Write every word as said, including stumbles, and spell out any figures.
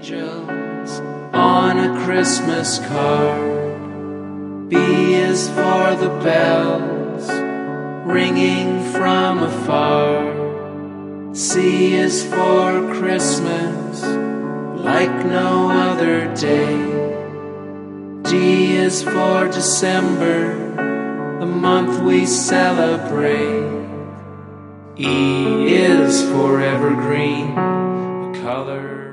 angels on a Christmas card. B is for the bells ringing from afar. C is for Christmas like no other day. D is for December, the month we celebrate. E is for evergreen, the color